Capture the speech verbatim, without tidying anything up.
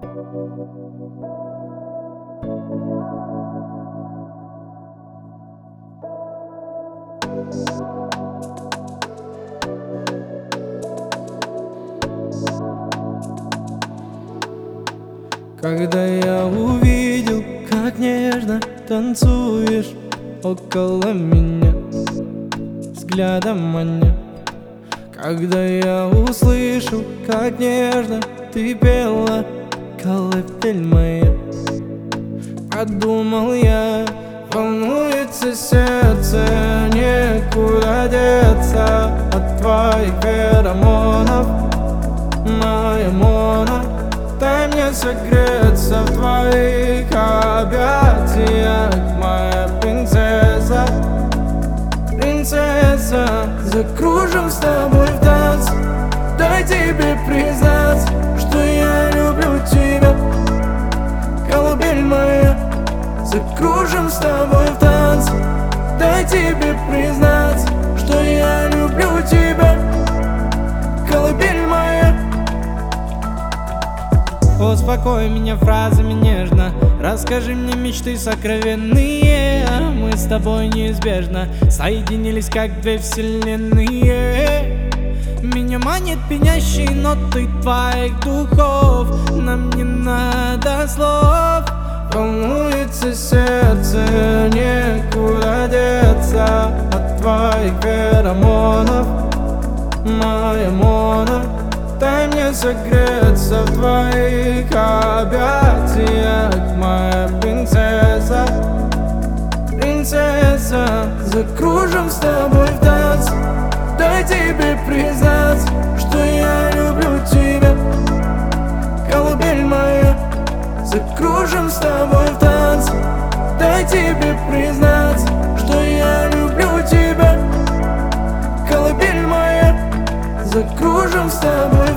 Когда я увидел, как нежно танцуешь около меня, взглядом маня. Когда я услышал, как нежно ты пела, колыбель моя, подумал я, волнуется сердце, некуда деться от твоих феромонов, моя Мона. Дай мне согреться в твоих объятиях, моя принцесса, принцесса. Закружим с тобой в танц, дай тебе признаться, что я люблю тебя, колыбель моя. Закружим с тобой в танц, дай тебе признаться, что я люблю тебя, колыбель моя. Успокой меня фразами нежно, расскажи мне мечты сокровенные. Мы с тобой неизбежно соединились, как две вселенные. Меня манит пьянящие ноты твоих духов, нам не надо слов. Волнуется сердце, некуда деться от твоих феромонов, моя Мона. Дай мне согреться в твоих объятиях, моя принцесса, принцесса. Закружим с тобой в танц, дай тебе признаться, что я люблю тебя, колыбель моя. Закружим с тобой в танц, дай тебе признаться, что я люблю тебя, колыбель моя. Закружим с тобой